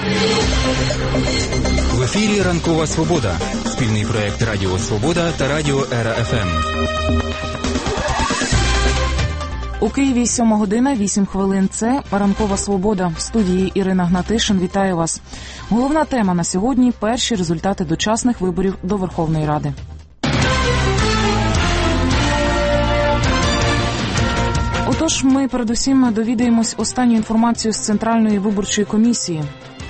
В ефірі «Ранкова Свобода» – спільний проєкт Радіо Свобода та Радіо Ера ФМ. У Києві 7 година, 8 хвилин. Це «Ранкова Свобода». В студії Ірина Гнатишин. Вітаю вас. Головна тема на сьогодні – перші результати дочасних виборів до Верховної Ради. Отож, ми передусім довідаємось останню інформацію з Центральної виборчої комісії.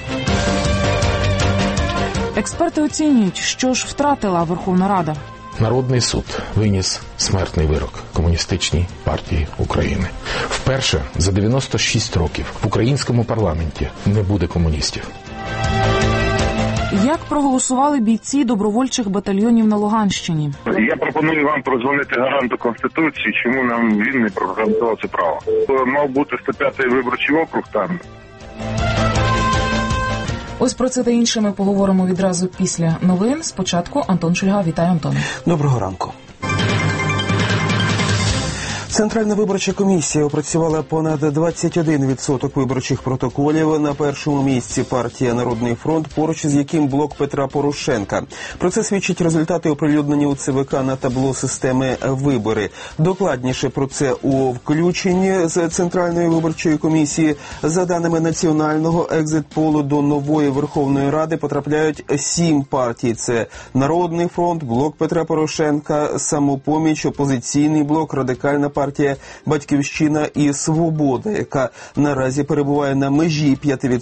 Експерти оцінюють, що ж втратила Верховна Рада. Народний суд виніс смертний вирок Комуністичній партії України. Вперше за 96 років в українському парламенті не буде комуністів. Як проголосували бійці добровольчих батальйонів на Луганщині? Я пропоную вам прозвонити гаранту Конституції, чому нам він не прогарантував це право. Мав бути 105-й виборчий округ там. Ось про це та інше ми поговоримо відразу після новин. Спочатку Антон Шульга. Вітаю, Антон. Доброго ранку. Центральна виборча комісія опрацювала понад 21% виборчих протоколів. На першому місці партія «Народний фронт», поруч з яким блок Петра Порошенка. Про це свідчать результати, оприлюднені у ЦВК на табло системи «Вибори». Докладніше про це у включенні з Центральної виборчої комісії. За даними національного екзит-полу, до нової Верховної Ради потрапляють 7 партій. Це «Народний фронт», блок Петра Порошенка, «Самопоміч», «Опозиційний блок», «Радикальна партія», «Батьківщина» і «Свобода», яка наразі перебуває на межі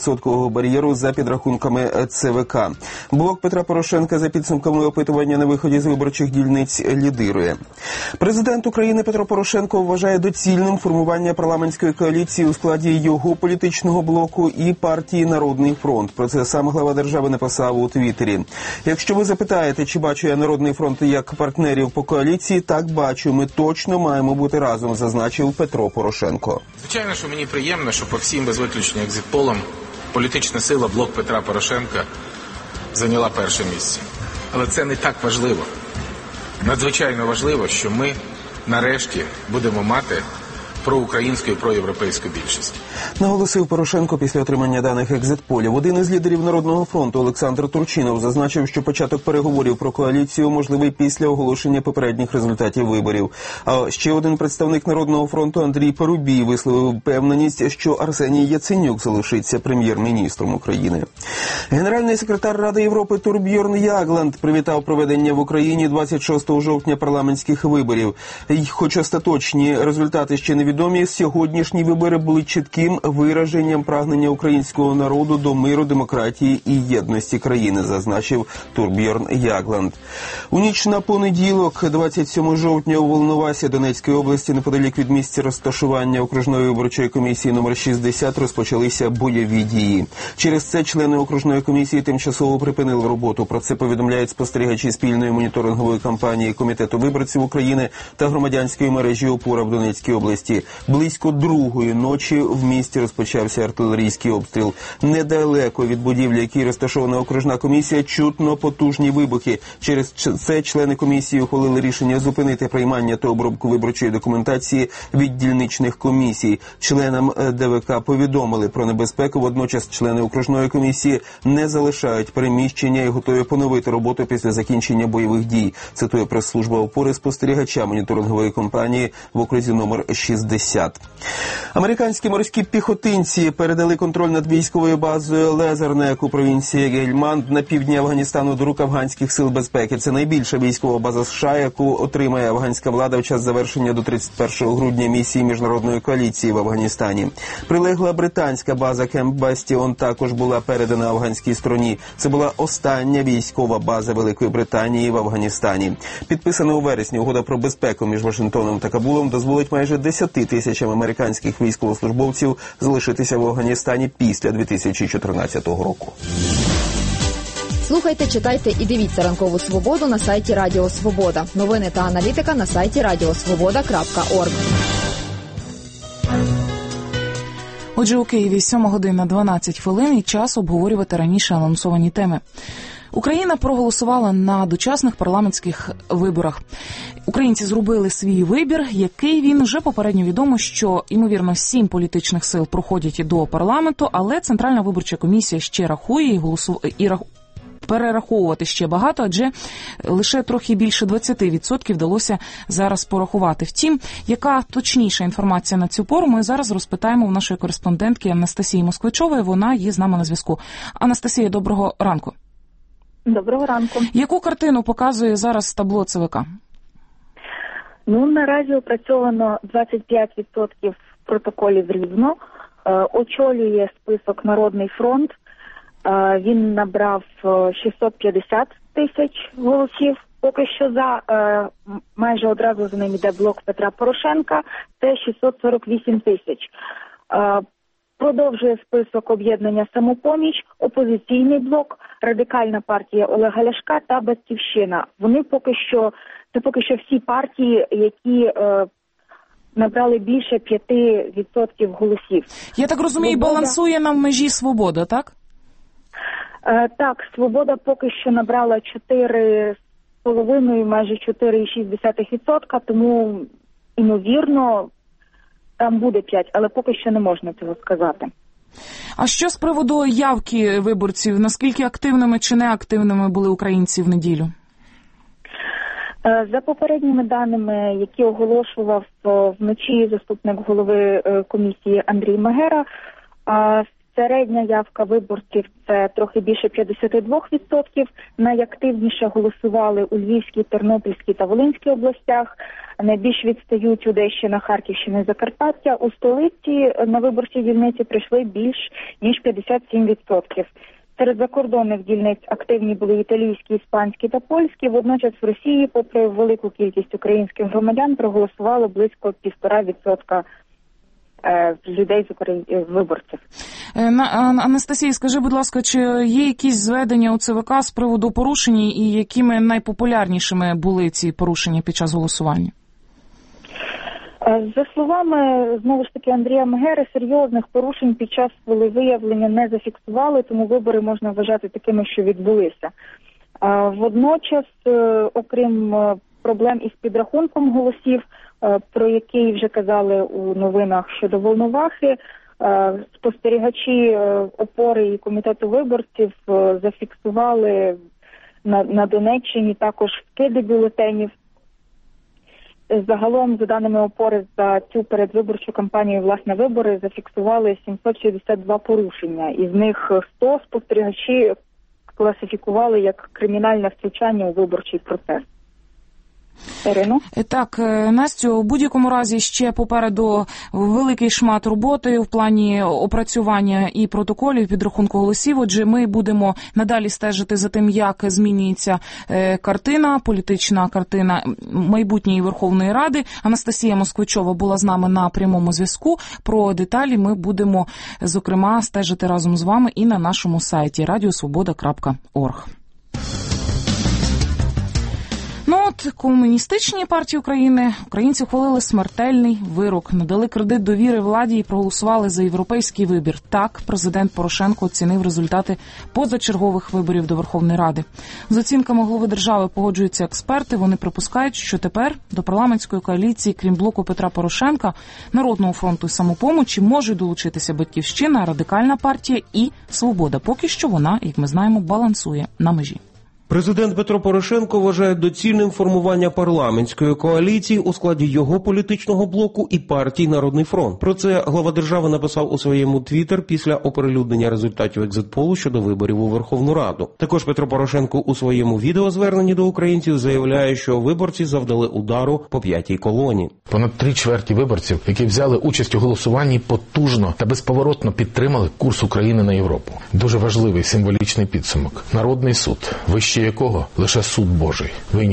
5% бар'єру за підрахунками ЦВК. Блок Петра Порошенка за підсумками опитування на виході з виборчих дільниць лідирує. Президент України Петро Порошенко вважає доцільним формування парламентської коаліції у складі його політичного блоку і партії «Народний фронт». Про це сам глава держави написав у Твіттері. Якщо ви запитаєте, чи бачу я «Народний фронт» як партнерів по коаліції, так бачу, ми точно маємо бути разом, зазначив Петро Порошенко. Звичайно, що мені приємно, що по всім без виключення екзит-полам політична сила блок Петра Порошенка зайняла перше місце. Але це не так важливо. Надзвичайно важливо, що ми нарешті будемо мати проукраїнську і проєвропейську більшість. Наголосив Порошенко після отримання даних екзит-полів. Один із лідерів «Народного фронту» Олександр Турчинов зазначив, що початок переговорів про коаліцію можливий після оголошення попередніх результатів виборів. А ще один представник «Народного фронту» Андрій Парубій висловив впевненість, що Арсеній Яценюк залишиться прем'єр-міністром України. Генеральний секретар Ради Європи Торбьорн Ягланд привітав проведення в Україні 26 жовтня парламентських виборів. І хоч остаточні результати ще невідомі, сьогоднішні вибори були чітким вираженням прагнення українського народу до миру, демократії і єдності країни, зазначив Торбьорн Ягланд. У ніч на понеділок, 27 жовтня, у Волновасі Донецької області, неподалік від місця розташування окружної виборчої комісії номер 60, розпочалися бойові дії. Через це члени окружної комісії тимчасово припинили роботу. Про це повідомляють спостерігачі спільної моніторингової кампанії Комітету виборців України та громадянської мережі «Опора» в Донецькій області. Близько 2-ї ночі в місті розпочався артилерійський обстріл. Недалеко від будівлі, якій розташована окружна комісія, чутно потужні вибухи. Через це члени комісії ухвалили рішення зупинити приймання та обробку виборчої документації від дільничних комісій. Членам ДВК повідомили про небезпеку, водночас члени окружної комісії не залишають переміщення і готові поновити роботу після закінчення бойових дій, цитує прес-служба «Опори» спостерігача моніторингової кампанії в окрузі номер 60. Американські морські піхотинці передали контроль над військовою базою Лезернек у провінції Гельманд на півдні Афганістану до рук афганських сил безпеки. Це найбільша військова база США, яку отримає афганська влада в час завершення до 31 грудня місії міжнародної коаліції в Афганістані. Прилегла британська база Кемп Бастіон також була передана афганській стороні. Це була остання військова база Великої Британії в Афганістані. Підписана у вересні угода про безпеку між Вашингтоном та Кабулом дозволить майже 10 тисячам американських військовослужбовців залишитися в Афганістані після 2014 року. Слухайте, читайте і дивіться «Ранкову Свободу» на сайті Радіо Свобода. Новини та аналітика на сайті radiosvoboda.org. Отже, у Києві 7 година 12 хвилин і час обговорювати раніше анонсовані теми. Україна проголосувала на дочасних парламентських виборах. Українці зробили свій вибір, який він вже попередньо відомо, що, ймовірно, 7 політичних сил проходять до парламенту, але Центральна виборча комісія ще рахує і перераховувати ще багато, адже лише трохи більше 20% вдалося зараз порахувати. Втім, яка точніша інформація на цю пору, ми зараз розпитаємо у нашої кореспондентки Анастасії Москвичової. Вона є з нами на зв'язку. Анастасія, доброго ранку. Доброго ранку. Яку картину показує зараз табло ЦВК? Наразі опрацьовано 25% протоколів Рівно. Очолює список Народний фронт. Він набрав 650 тисяч голосів. Поки що майже одразу за ним йде блок Петра Порошенка. Це 648 тисяч. Продовжує список об'єднання «Самопоміч», опозиційний блок, Радикальна партія Олега Ляшка та Батьківщина. Вони поки що всі партії, які набрали більше 5% голосів. Я так розумію, балансує на межі «Свобода», так? Так, «Свобода» поки що набрала 4,5, майже 4,6%, тому, ймовірно, там буде 5, але поки що не можна цього сказати. А що з приводу явки виборців? Наскільки активними чи неактивними були українці в неділю? За попередніми даними, які оголошував вночі заступник голови комісії Андрій Магера, середня явка виборців – це трохи більше 52%. Найактивніше голосували у Львівській, Тернопільській та Волинській областях. Найбільш відстають Одещина, Харківщина і Закарпаття. У столиці на виборчі дільниці прийшли більш ніж 57%. Серед закордонних дільниць активні були італійські, іспанські та польські. Водночас в Росії, попри велику кількість українських громадян, проголосувало близько 1,5% людей з виборців. Анастасія, скажи, будь ласка, чи є якісь зведення у ЦВК з приводу порушень і якими найпопулярнішими були ці порушення під час голосування? За словами, знову ж таки, Андрія Магери, серйозних порушень під час волевиявлення не зафіксували, тому вибори можна вважати такими, що відбулися. Водночас, окрім проблем із підрахунком голосів, про які вже казали у новинах щодо Волновахи, спостерігачі опори і комітету виборців зафіксували на Донеччині також вкиди бюлетенів. Загалом, за даними опори, за цю передвиборчу кампанію «Власне вибори» зафіксували 762 порушення. Із них 100 спостерігачі класифікували як кримінальне втручання у виборчий процес. Ірино? Так, Настю, у будь-якому разі ще попереду великий шмат роботи в плані опрацювання і протоколів, і підрахунку голосів. Отже, ми будемо надалі стежити за тим, як змінюється картина, політична картина майбутньої Верховної Ради. Анастасія Москвичова була з нами на прямому зв'язку. Про деталі ми будемо, зокрема, стежити разом з вами і на нашому сайті radiosvoboda.org. Комуністичній партії України українці ухвалили смертельний вирок, надали кредит довіри владі і проголосували за європейський вибір. Так, президент Порошенко оцінив результати позачергових виборів до Верховної Ради. З оцінками глави держави погоджуються експерти. Вони припускають, що тепер до парламентської коаліції, крім блоку Петра Порошенка, Народного фронту і Самопомочі, можуть долучитися Батьківщина, Радикальна партія і Свобода. Поки що вона, як ми знаємо, балансує на межі. Президент Петро Порошенко вважає доцільним формування парламентської коаліції у складі його політичного блоку і партії «Народний фронт». Про це глава держави написав у своєму твіттер після оприлюднення результатів екзит-полу щодо виборів у Верховну Раду. Також Петро Порошенко у своєму відеозверненні до українців заявляє, що виборці завдали удару по п'ятій колоні. Понад 3/4 виборців, які взяли участь у голосуванні, потужно та безповоротно підтримали курс України на Європу. Дуже важливий символічний підсумок. Народний суд, вище якого лише суд Божий, виніс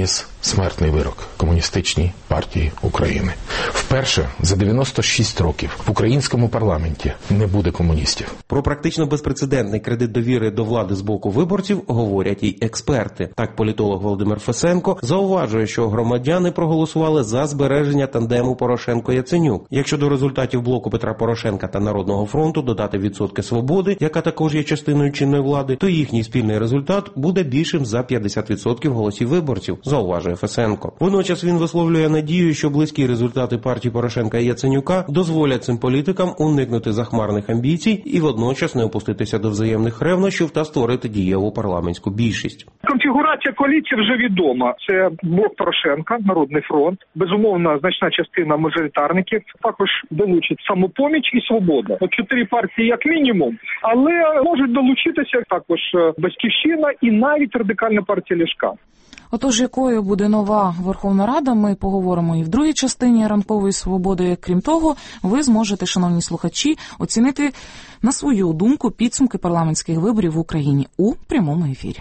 смертний вирок комуністичній партії України. Вперше за 96 років в українському парламенті не буде комуністів. Про практично безпрецедентний кредит довіри до влади з боку виборців говорять і експерти. Так, політолог Володимир Фесенко зауважує, що громадяни проголосували за збереження тандему Порошенко-Яценюк. Якщо до результатів блоку Петра Порошенка та Народного фронту додати відсотки свободи, яка також є частиною чинної влади, то їхній спільний результат буде більшим за 50% голосів виборців, зауважує Фесенко. Водночас він висловлює надію, що близькі результати партії Порошенка і Яценюка дозволять цим політикам уникнути захмарних амбіцій і водночас не опуститися до взаємних ревнощів та створити дієву парламентську більшість. Конфігурація коаліції вже відома. Це блок Порошенка, Народний фронт, безумовно, значна частина мажоритарників, також долучить Самопоміч і Свобода. От 4 партії як мінімум, але можуть долучитися також Батьківщина і навіть Радикальна партія Ляшка. Отож, якою буде нова Верховна Рада, ми поговоримо і в другій частині «Ранкової свободи». Крім того, ви зможете, шановні слухачі, оцінити на свою думку підсумки парламентських виборів в Україні у прямому ефірі.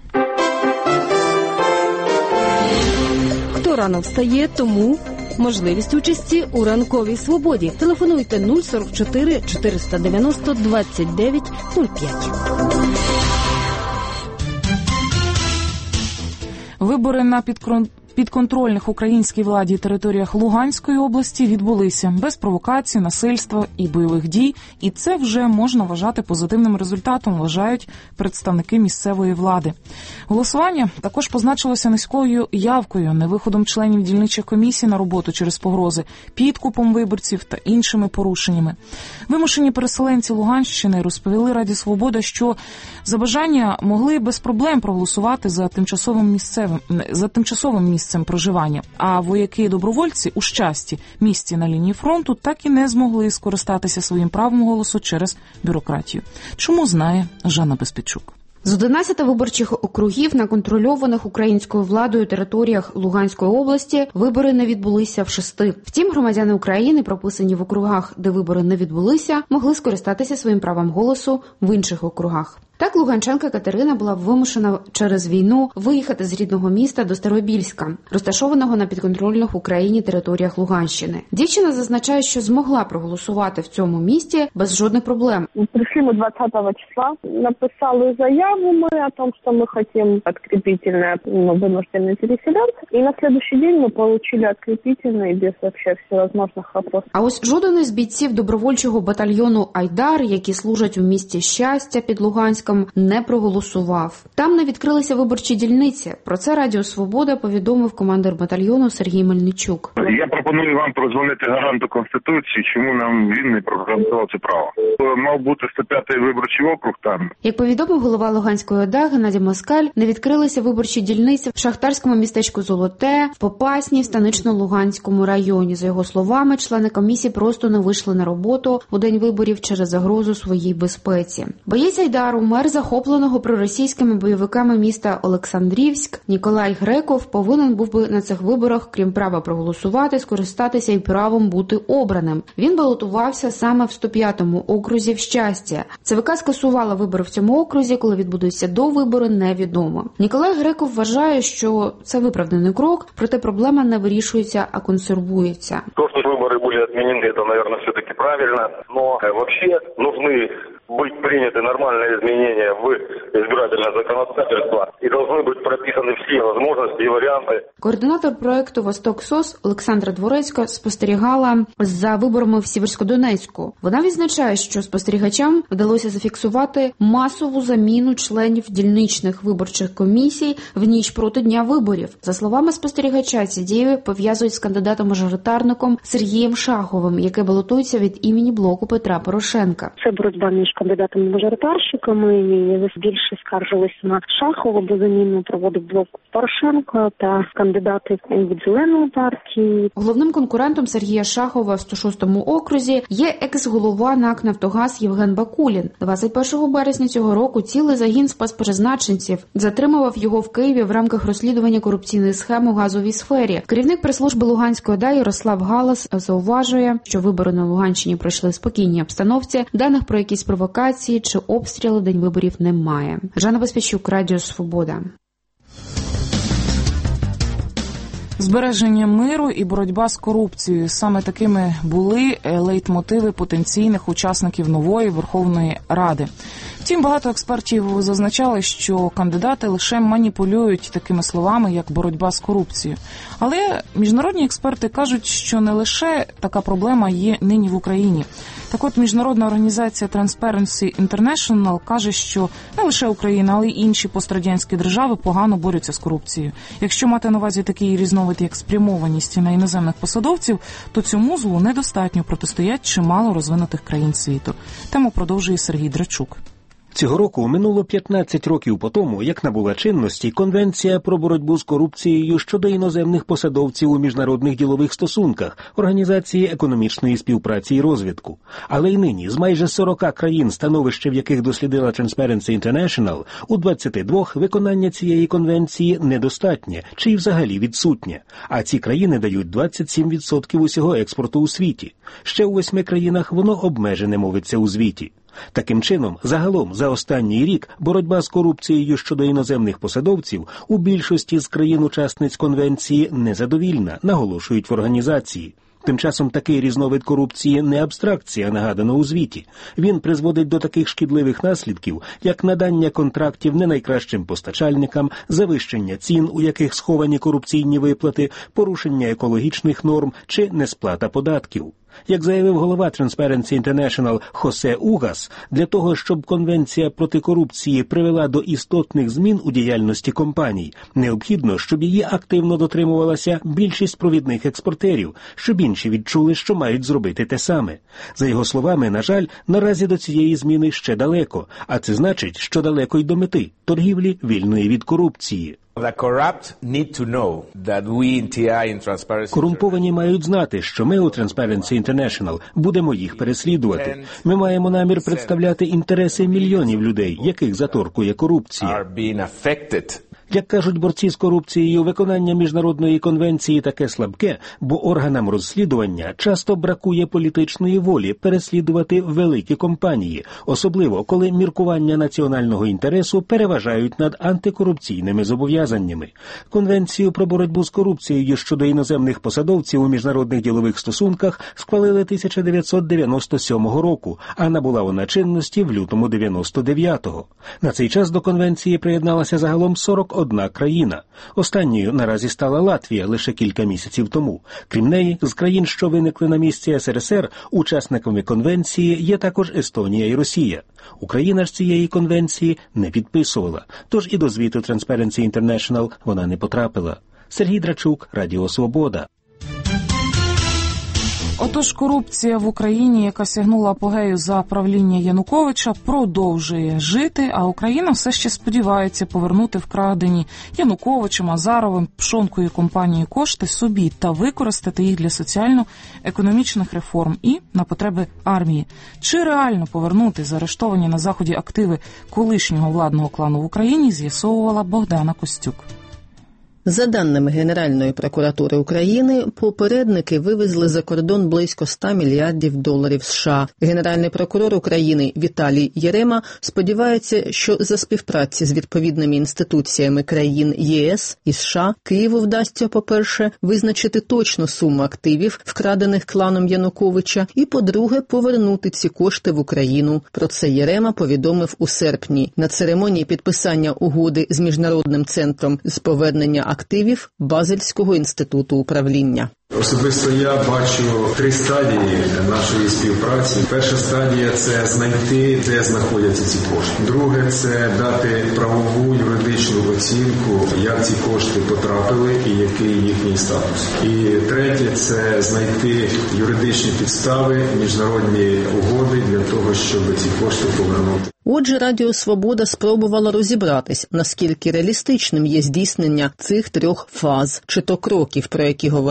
Хто рано встає, тому можливість участі у «Ранковій свободі». Телефонуйте 044 490 29 05. Вибори на підконтрольних українській владі територіях Луганської області відбулися без провокацій, насильства і бойових дій, і це вже можна вважати позитивним результатом, вважають представники місцевої влади. Голосування також позначилося низькою явкою, невиходом членів дільничих комісій на роботу через погрози, підкупом виборців та іншими порушеннями. Вимушені переселенці Луганщини розповіли Раді Свобода, що за бажання могли без проблем проголосувати за тимчасовим місцем проживання, а вояки-добровольці у Щасті, місті на лінії фронту, так і не змогли скористатися своїм правом голосу через бюрократію. Чому, знає Жанна Безпечук. З 11 виборчих округів на контрольованих українською владою територіях Луганської області вибори не відбулися в 6. Втім, громадяни України, прописані в округах, де вибори не відбулися, могли скористатися своїм правом голосу в інших округах. Так, луганчанка Катерина була вимушена через війну виїхати з рідного міста до Старобільська, розташованого на підконтрольних Україні територіях Луганщини. Дівчина зазначає, що змогла проголосувати в цьому місті без жодних проблем. Пришли мы 20 числа, написали заяву мы о том, что мы хотим подкрепительное, вынужденные переселенцы, и на следующий день мы получили открепительное без вообще всевозможных вопросов. А ось жоден із бійців добровольчого батальйону «Айдар», які служать у місті Щастя під Луганськом, не проголосував. Там не відкрилися виборчі дільниці. Про це Радіо Свобода повідомив командир батальйону Сергій Мельничук. Я пропоную вам прозвонити гаранту Конституції, чому нам він не прогарантував це право. Мав бути 105-й виборчий округ там. Як повідомив голова Луганської ОДА Геннадій Москаль, не відкрилися виборчі дільниці в шахтарському містечку Золоте, в Попасні, в Станично-Луганському районі. За його словами, члени комісії просто не вийшли на роботу у день виборів через загрозу своїй безпеці. Боєць Айдару, мер захопленого проросійськими бойовиками міста Олександрівськ, Ніколай Греков повинен був би на цих виборах, крім права проголосувати, скористатися і правом бути обраним. Він балотувався саме в 105-му окрузі в Щасті. ЦВК скасувала вибори в цьому окрузі, коли відбудуться довибори, невідомо. Ніколай Греков вважає, що це виправданий крок, проте проблема не вирішується, а консервується. То, що вибори були відмінені, це, мабуть, все-таки правильно, але взагалі потрібні быть приняты нормальные изменения в избирательное законодательство и должны быть прописаны все возможности и варианты. Координатор проекту «Восток СОС» Олександра Дворецька спостерігала за виборами в Сіверськодонецьку. Вона відзначає, що спостерігачам вдалося зафіксувати масову заміну членів дільничних виборчих комісій в ніч проти дня виборів. За словами спостерігача, ці дії пов'язують з кандидатом-мажоритарником Сергієм Шаховим, який балотується від імені блоку Петра Порошенка. Це боротьба між кандидатами-мажоритарщиками, і більше скаржилися на Шахова, бо заміну проводив блок Порошенка та кандидати від Зеленої партії. Головним конкурентом Сергія Шахова в 106-му окрузі є екс-голова НАК «Нафтогаз» Євген Бакулін. 21 березня цього року цілий загін спецпризначенців затримував його в Києві в рамках розслідування корупційної схеми у газовій сфері. Керівник прес-служби Луганської ОДА Ярослав Галас зауважує, що вибори на Луганщині пройшли в спокійній обстановці, даних про якісь провокації чи обстріли в день виборів немає. Жанна Безпечук, Радіо Свобода. Збереження миру і боротьба з корупцією – саме такими були лейтмотиви потенційних учасників нової Верховної Ради. Втім, багато експертів зазначали, що кандидати лише маніпулюють такими словами, як боротьба з корупцією. Але міжнародні експерти кажуть, що не лише така проблема є нині в Україні. Так от, міжнародна організація Transparency International каже, що не лише Україна, але й інші пострадянські держави погано борються з корупцією. Якщо мати на увазі такий різновид, як спрямованість на іноземних посадовців, то цьому злу недостатньо протистоять чимало розвинутих країн світу. Тему продовжує Сергій Драчук. Цього року минуло 15 років по тому, як набула чинності Конвенція про боротьбу з корупцією щодо іноземних посадовців у міжнародних ділових стосунках Організації економічної співпраці і розвитку. Але й нині з майже 40 країн, становище в яких дослідила Transparency International, у 22 виконання цієї конвенції недостатнє чи й взагалі відсутнє. А ці країни дають 27% усього експорту у світі. Ще у 8 країнах воно обмежене, мовиться у звіті. Таким чином, загалом за останній рік боротьба з корупцією щодо іноземних посадовців у більшості з країн-учасниць конвенції незадовільна, наголошують в організації. Тим часом такий різновид корупції не абстракція, нагадано у звіті. Він призводить до таких шкідливих наслідків, як надання контрактів не найкращим постачальникам, завищення цін, у яких сховані корупційні виплати, порушення екологічних норм чи несплата податків. Як заявив голова Transparency International Хосе Угас, для того, щоб конвенція проти корупції привела до істотних змін у діяльності компаній, необхідно, щоб її активно дотримувалася більшість провідних експортерів, щоб інші відчули, що мають зробити те саме. За його словами, на жаль, наразі до цієї зміни ще далеко, а це значить, що далеко й до мети – торгівлі вільної від корупції. Корумповані мають знати, що ми у Transparency International будемо їх переслідувати. Ми маємо намір представляти інтереси мільйонів людей, яких заторкує корупція. Як кажуть борці з корупцією, виконання міжнародної конвенції таке слабке, бо органам розслідування часто бракує політичної волі переслідувати великі компанії, особливо коли міркування національного інтересу переважають над антикорупційними зобов'язаннями. Конвенцію про боротьбу з корупцією щодо іноземних посадовців у міжнародних ділових стосунках схвалили 1997 року, а набула вона чинності в лютому 99-го. На цей час до конвенції приєдналася загалом 41 країна. Останньою наразі стала Латвія лише кілька місяців тому. Крім неї, з країн, що виникли на місці СРСР, учасниками конвенції є також Естонія і Росія. Україна ж цієї конвенції не підписувала, тож і до звіту Transparency International вона не потрапила. Сергій Драчук, Радіо Свобода. Отож, корупція в Україні, яка сягнула апогею за правління Януковича, продовжує жити, а Україна все ще сподівається повернути вкрадені Януковичем, Азаровим, Пшонкою компанією кошти собі та використати їх для соціально-економічних реформ і на потреби армії. Чи реально повернути заарештовані на Заході активи колишнього владного клану в Україні, з'ясовувала Богдана Костюк. За даними Генеральної прокуратури України, попередники вивезли за кордон близько $100 мільярдів США. Генеральний прокурор України Віталій Єрема сподівається, що за співпраці з відповідними інституціями країн ЄС і США Києву вдасться, по-перше, визначити точну суму активів, вкрадених кланом Януковича, і, по-друге, повернути ці кошти в Україну. Про це Єрема повідомив у серпні на церемонії підписання угоди з Міжнародним центром з повернення активів Базельського інституту управління. Особисто я бачу 3 стадії нашої співпраці. Перша стадія – це знайти, де знаходяться ці кошти. Друге – це дати правову юридичну оцінку, як ці кошти потрапили і який їхній статус. І третє – це знайти юридичні підстави, міжнародні угоди для того, щоб ці кошти повернути. Отже, Радіо Свобода спробувала розібратись, наскільки реалістичним є здійснення цих 3 фаз, чи то кроків, про які говорив Геннадій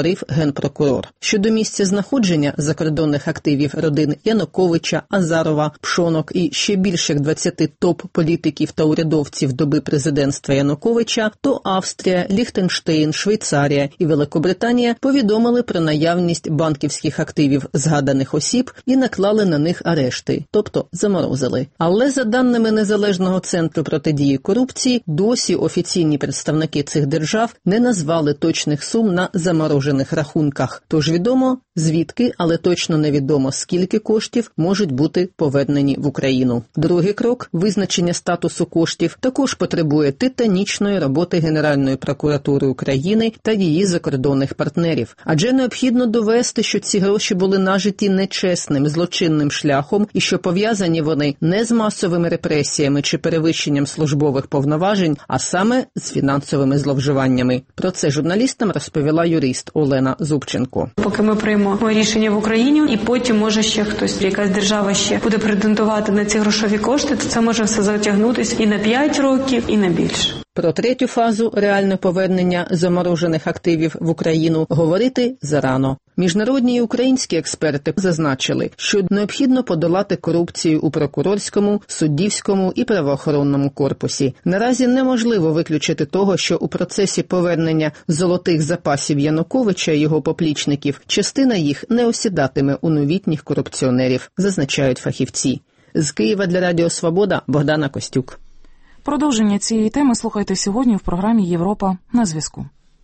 генпрокурор. Щодо місця знаходження закордонних активів родин Януковича, Азарова, Пшонок і ще більших 20 топ-політиків та урядовців доби президентства Януковича, то Австрія, Ліхтенштейн, Швейцарія і Великобританія повідомили про наявність банківських активів згаданих осіб і наклали на них арешти, тобто заморозили. Але за даними Незалежного центру протидії корупції, досі офіційні представники цих держав не назвали точних сум на заморожених рахунках. Тож відомо, звідки, але точно невідомо, скільки коштів можуть бути повернені в Україну. Другий крок – визначення статусу коштів – також потребує титанічної роботи Генеральної прокуратури України та її закордонних партнерів. Адже необхідно довести, що ці гроші були нажиті нечесним, злочинним шляхом і що пов'язані вони не з масовими репресіями чи перевищенням службових повноважень, а саме з фінансовими зловживаннями. Про це журналістам розповіла юрист Олена Зубченко. Поки ми приймемо рішення в Україні, і потім може ще хтось, якась держава ще буде претендувати на ці грошові кошти, то це може все затягнутися і на 5 років, і на більше. Про третю фазу реальне повернення заморожених активів в Україну говорити зарано. Міжнародні і українські експерти зазначили, що необхідно подолати корупцію у прокурорському, суддівському і правоохоронному корпусі. Наразі неможливо виключити того, що у процесі повернення золотих запасів Януковича і його поплічників частина їх не осідатиме у новітніх корупціонерів, зазначають фахівці. З Києва для Радіо Свобода Богдана Костюк. Продовження цієї теми слухайте сьогодні в програмі «Європа на зв'язку».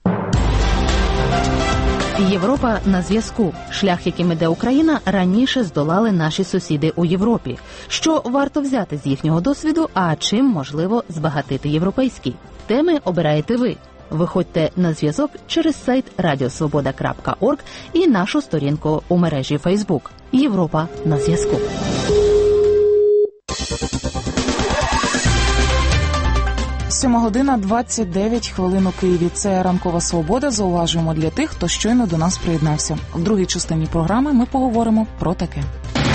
Європа на зв'язку. Шлях, яким іде Україна, раніше здолали наші сусіди у Європі. Що варто взяти з їхнього досвіду, а чим можливо збагатити європейський? Теми обираєте ви. Виходьте на зв'язок через сайт radiosvoboda.org і нашу сторінку у мережі Facebook. Європа на зв'язку. Сьома година 29 хвилин у Києві. Це «Ранкова свобода». Зауважуємо для тих, хто щойно до нас приєднався. В другій частині програми ми поговоримо про таке.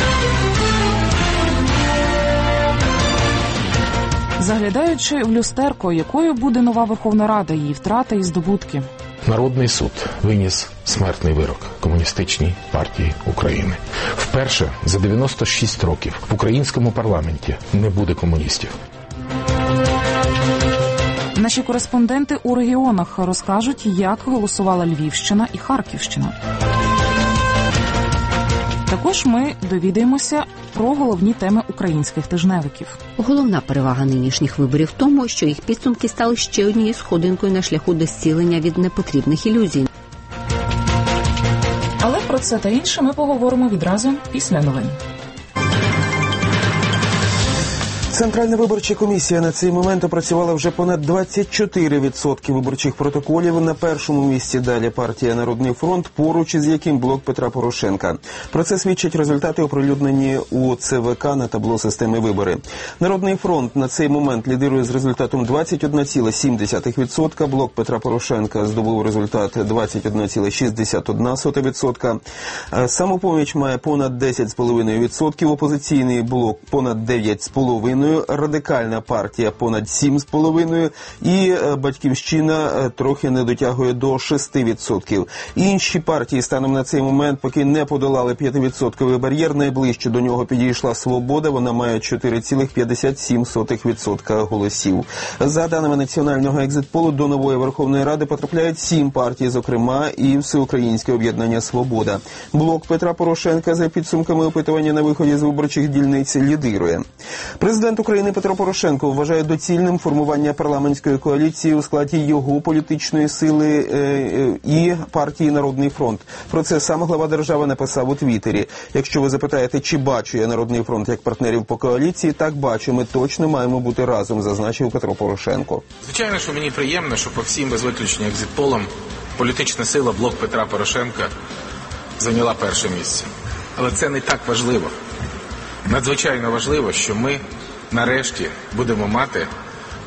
Заглядаючи в люстерко, якою буде нова Верховна Рада, її втрати і здобутки? Народний суд виніс смертний вирок Комуністичній партії України. Вперше за 96 років в українському парламенті не буде комуністів. Наші кореспонденти у регіонах розкажуть, як голосувала Львівщина і Харківщина. Також ми довідаємося про головні теми українських тижневиків. Головна перевага нинішніх виборів в тому, що їх підсумки стали ще однією сходинкою на шляху до зцілення від непотрібних ілюзій. Але про це та інше ми поговоримо відразу після новин. Центральна виборча комісія на цей момент опрацювала вже понад 24% виборчих протоколів. На першому місці далі партія «Народний фронт», поруч із яким блок Петра Порошенка. Про це свідчать результати, оприлюднені у ЦВК на табло системи «Вибори». «Народний фронт» на цей момент лідирує з результатом 21,7%, блок Петра Порошенка здобув результат 21,61%, «Самопоміч» має понад 10,5%, опозиційний блок понад 9,5%, Радикальна партія понад 7,5% і Батьківщина трохи не дотягує до 6%. Інші партії станом на цей момент поки не подолали 5% бар'єр. Найближче до нього підійшла «Свобода», вона має 4,57% голосів. За даними національного екзитполу, до нової Верховної Ради потрапляють 7 партій, зокрема і Всеукраїнське об'єднання «Свобода». Блок Петра Порошенка за підсумками опитування на виході з виборчих дільниць лідирує. Президент України Петро Порошенко вважає доцільним формування парламентської коаліції у складі його політичної сили і партії «Народний фронт». Про це сам глава держави написав у Твіттері. Якщо ви запитаєте, чи бачу я «Народний фронт» як партнерів по коаліції, так бачу, ми точно маємо бути разом, зазначив Петро Порошенко. Звичайно, що мені приємно, що по всім без виключення екзитполам політична сила блок Петра Порошенка зайняла перше місце. Але це не так важливо. Надзвичайно важливо, що ми нарешті будемо мати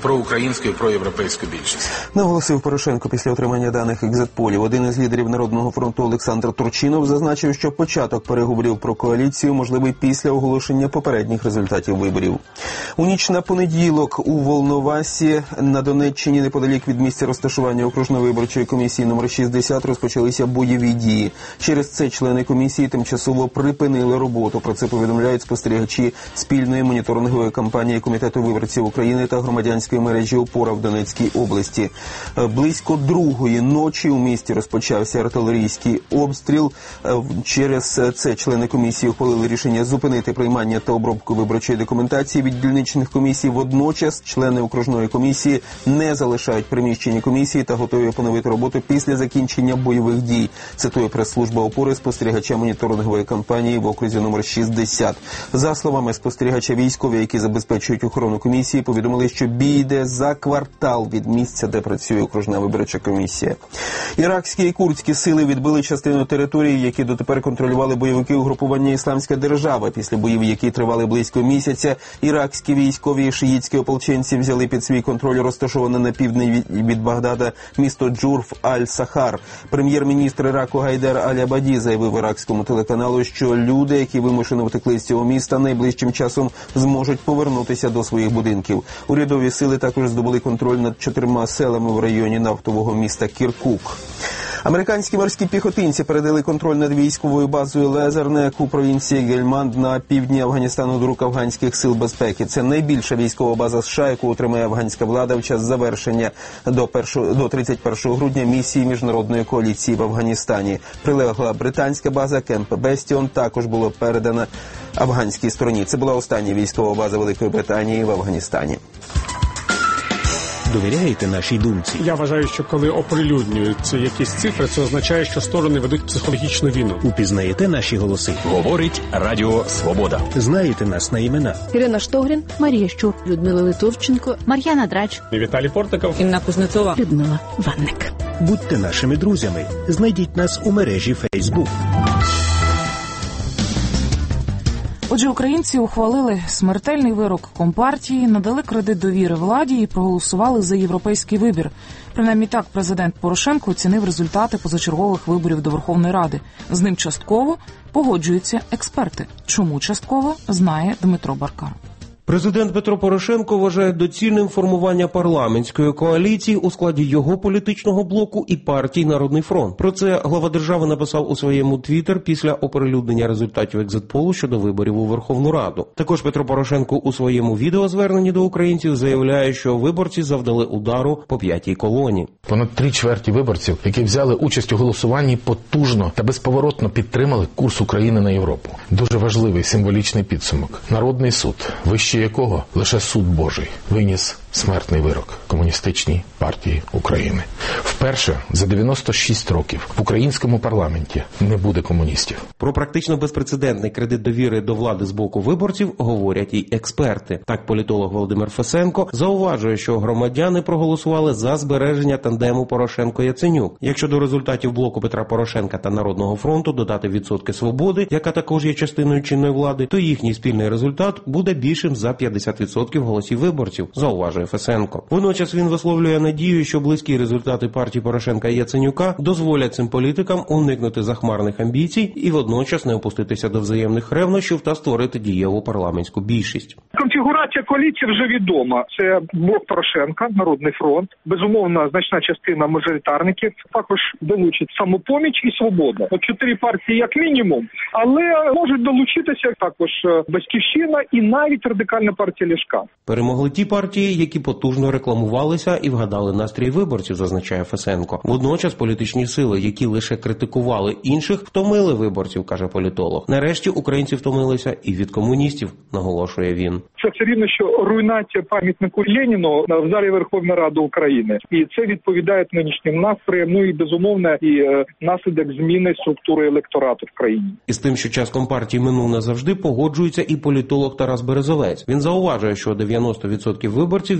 проукраїнську і проєвропейську більшість. Наголосив Порошенко після отримання даних екзитполів. Один із лідерів Народного фронту Олександр Турчинов зазначив, що початок переговорів про коаліцію можливий після оголошення попередніх результатів виборів. У ніч на понеділок у Волновасі на Донеччині, неподалік від місця розташування окружної виборчої комісії номер 60, розпочалися бойові дії. Через це члени комісії тимчасово припинили роботу. Про це повідомляють спостерігачі спільної моніторингової кампанії Комітету виборців України та громадянської мережі «Опора» в Донецькій області. Близько 2-ї ночі у місті розпочався артилерійський обстріл. Через це члени комісії ухвалили рішення зупинити приймання та обробку виборчої документації від дільничних комісій. Водночас члени окружної комісії не залишають приміщення комісії та готові поновити роботу після закінчення бойових дій. Цитує прес-служба «Опори» спостерігача моніторингової кампанії в окрузі номер 60. За словами спостерігача, військові, які забезпечують охорону комісії, повідомили, що бій йде за квартал від місця, де працює окружна виборча комісія. Іракські і курдські сили відбили частину території, які дотепер контролювали бойовики угрупування «Ісламська держава». Після боїв, які тривали близько місяця, іракські військові і шиїтські ополченці взяли під свій контроль розташоване на південь від Багдада місто Джурф Аль-Сахар. Прем'єр-міністр Іраку Гайдар Аль-Абаді заявив іракському телеканалу, що люди, які вимушено втекли з цього міста, найближчим часом зможуть повернутися до своїх будинків. Урядові сили також здобули контроль над 4 селами в районі нафтового міста Кіркук. Американські морські піхотинці передали контроль над військовою базою Лезернек у провінції Гельманд на півдні Афганістану до рук афганських сил безпеки. Це найбільша військова база США, яку отримає афганська влада в час завершення до 31 грудня місії міжнародної коаліції в Афганістані. Прилегла британська база Кемп Бестіон також було передана афганській стороні. Це була остання військова база Великої Британії в Афганістані. Довіряєте нашій думці? Я вважаю, що коли оприлюднюються якісь цифри, це означає, що сторони ведуть психологічну війну. Упізнаєте наші голоси? Говорить Радіо Свобода. Знаєте нас на імена? Ірина Штогрін, Марія Щур, Людмила Литовченко, Мар'яна Драч, Віталій Портников, Інна Кузнецова, Людмила Ванник. Будьте нашими друзями. Знайдіть нас у мережі Facebook. Отже, українці ухвалили смертельний вирок Компартії, надали кредит довіри владі і проголосували за європейський вибір. Принаймні так президент Порошенко оцінив результати позачергових виборів до Верховної Ради. З ним частково погоджуються експерти. Чому частково, знає Дмитро Баркар. Президент Петро Порошенко вважає доцільним формування парламентської коаліції у складі його політичного блоку і партії «Народний фронт». Про це глава держави написав у своєму твіттер після оприлюднення результатів екзитполу щодо виборів у Верховну Раду. Також Петро Порошенко у своєму відеозверненні до українців заявляє, що виборці завдали удару по п'ятій колоні. Понад 3/4 виборців, які взяли участь у голосуванні, потужно та безповоротно підтримали курс України на Європу. Дуже важливий символічний підсумок. Народний суд, вище якого лише суд Божий, виніс смертний вирок Комуністичній партії України. Вперше за 96 років в українському парламенті не буде комуністів. Про практично безпрецедентний кредит довіри до влади з боку виборців говорять і експерти. Так, політолог Володимир Фесенко зауважує, що громадяни проголосували за збереження тандему Порошенко-Яценюк. Якщо до результатів блоку Петра Порошенка та Народного фронту додати відсотки свободи, яка також є частиною чинної влади, то їхній спільний результат буде більшим за 50% голосів виборців, зауважує Фесенко. Водночас він висловлює надію, що близькі результати партії Порошенка і Яценюка дозволять цим політикам уникнути захмарних амбіцій і водночас не опуститися до взаємних ревнощів та створити дієву парламентську більшість. Конфігурація коаліції вже відома. Це блок Порошенка, Народний фронт, безумовно, значна частина мажоритарників, також долучить Самопоміч і Свобода. 4 партії як мінімум, але можуть долучитися також Батьківщина і навіть Радикальна партія Ляшка. Перемогли ті партії, які потужно рекламувалися і вгадали настрій виборців, зазначає Фесенко. Водночас політичні сили, які лише критикували інших, втомили виборців, каже політолог. Нарешті українці втомилися і від комуністів, наголошує він. Це все рівно, що руйнація пам'ятнику Леніну в залі Верховної Ради України. І це відповідає нинішнім настроям, і безумовно, і наслідок зміни структури електорату в країні. І з тим, що час Компартії минув назавжди, погоджується і політолог Тарас Березовець. Він зауважує, що 90% виборців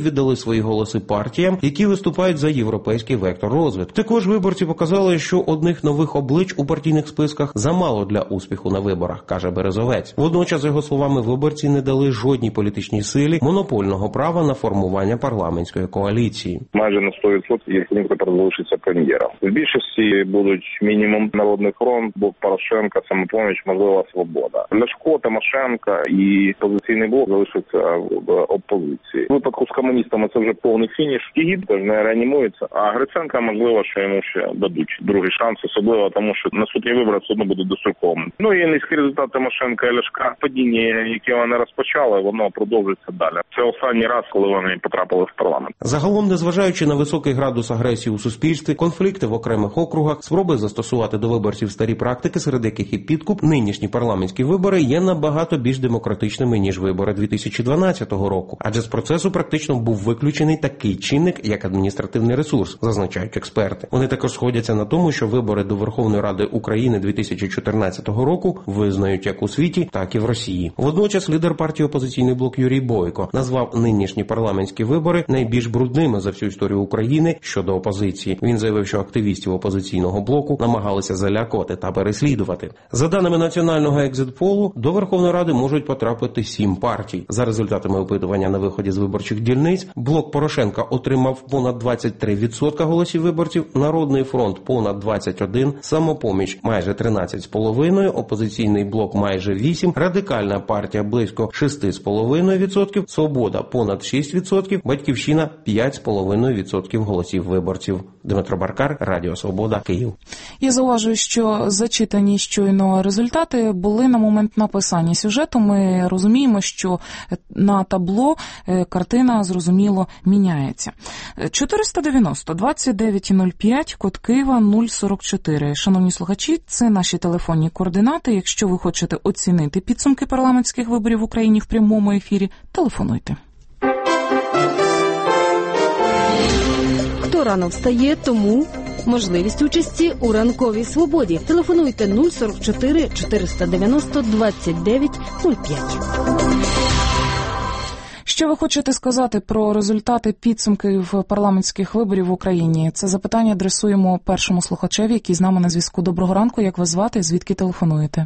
виборців віддали свої голоси партіям, які виступають за європейський вектор розвитку. Також виборці показали, що одних нових облич у партійних списках замало для успіху на виборах, каже Березовець. Водночас, за його словами, виборці не дали жодній політичній силі монопольного права на формування парламентської коаліції. Майже на 100%, якщо ніхто залишиться прем'єром. В більшості будуть мінімум Народний фронт, Блок Порошенка, Самопоміч, можливо, Свобода. Ляшко, Тимошенко і Опозиційний блок залишаться в опозиції. В випадку з комуністами це вже повний фініш. Ігід теж не реанімується, а Гриценка, можливо, що йому ще дадуть другий шанс, особливо тому, що наступні вибори все одно будуть достроковими. Ну і низький результат Тимошенка і Ляшка. Падіння, яке вони розпочали, воно продовжується далі. Це останній раз, коли вони потрапили в парламент. Загалом, незважаючи на високий градус агресії у суспільстві, конфлікти в окремих округах, спроби застосувати до виборців старі практики, серед яких і підкуп, нинішні парламентські вибори є набагато більш демократичними, ніж вибори 2012 року. Адже з процесу практично був виключений такий чинник, як адміністративний ресурс, зазначають експерти. Вони також сходяться на тому, що вибори до Верховної Ради України 2014 року визнають як у світі, так і в Росії. Водночас лідер партії «Опозиційний блок» Юрій Бойко назвав нинішні парламентські вибори найбільш брудними за всю історію України щодо опозиції. Він заявив, що активістів «Опозиційного блоку» намагалися залякувати та переслідувати. За даними національного екзит-полу, до Верховної Ради можуть потрапити 7 партій. За результатами опитування на виході з виборчих дільниць, Блок Порошенка отримав понад 23% голосів виборців, Народний фронт – понад 21%, Самопоміч – майже 13,5%, Опозиційний блок – майже 8%, Радикальна партія – близько 6,5%, Свобода – понад 6%, Батьківщина – 5,5% голосів виборців. Дмитро Баркар, Радіо Свобода, Київ. Я зауважую, що зачитані щойно результати були на момент написання сюжету. Ми розуміємо, що на табло картина, зрозуміло, міняється. 490-2905, код Києва 044. Шановні слухачі, це наші телефонні координати. Якщо ви хочете оцінити підсумки парламентських виборів в Україні в прямому ефірі, телефонуйте. Хто рано встає, тому можливість участі у ранковій свободі. Телефонуйте 044 490 29 05. Що ви хочете сказати про результати підсумків парламентських виборів в Україні? Це запитання адресуємо першому слухачеві, який з нами на зв'язку. Доброго ранку, як вас звати, звідки телефонуєте?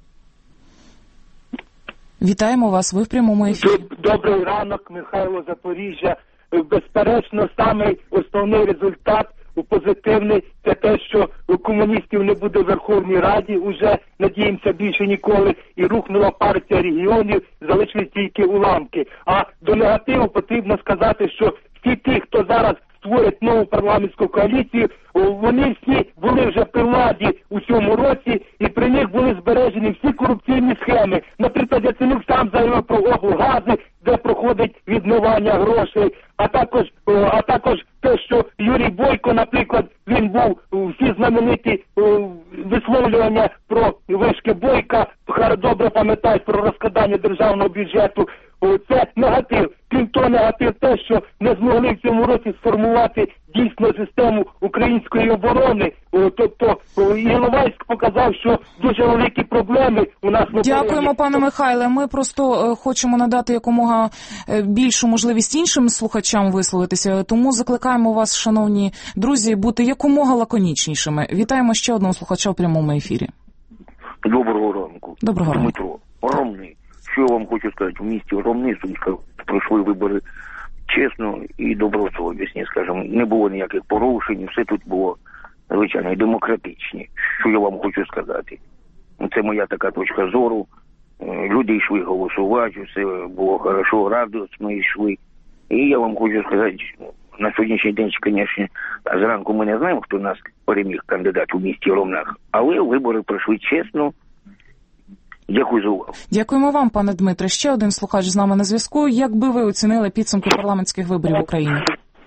Вітаємо вас, ви в прямому ефірі. Добрий ранок, Михайло, Запоріжжя. Безперечно, самий основний результат позитивний – це те, що у комуністів не буде в Верховній Раді, уже, надіємося, більше ніколи, і рухнула партія регіонів, залишились тільки уламки. А до негативу потрібно сказати, що всі ті, хто зараз створять нову парламентську коаліцію, вони всі були вже при владі у цьому році, і при них були збережені всі корупційні схеми. Наприклад, Яценюк сам заявив про облгази, де проходить відмивання грошей, а також те, що Юрій Бойко, наприклад, він був всі знамениті висловлювання про вишки Бойка, добре пам'ятають про розкрадання державного бюджету. Це негатив. Крім того, негатив те, що не змогли в цьому році сформувати дійсно систему української оборони. Тобто Іловайськ показав, що дуже великі проблеми у нас. Дякуємо, пане Михайле. Ми просто хочемо надати якомога більшу можливість іншим слухачам висловитися, тому закликаємо вас, шановні друзі, бути якомога лаконічнішими. Вітаємо ще одного слухача в прямому ефірі. Доброго ранку. Доброго ранку. Дмитро, Ромний. Що я вам хочу сказати, в місті Ромний, Сумська, пройшли вибори чесно і добросовісні, скажімо. Не було ніяких порушень, все тут було, звичайно, і демократичні. Що я вам хочу сказати. Це моя така точка зору. Люди йшли голосувати, все було хорошо, радісно йшли. І я вам хочу сказати, на сьогоднішній день, звісно, зранку ми не знаємо, хто нас переміг кандидат у місті Ромнах, але вибори пройшли чесно. Дякую за увагу. Дякуємо вам, пане Дмитре. Ще один слухач з нами на зв'язку. Як би ви оцінили підсумки парламентських виборів в Україні?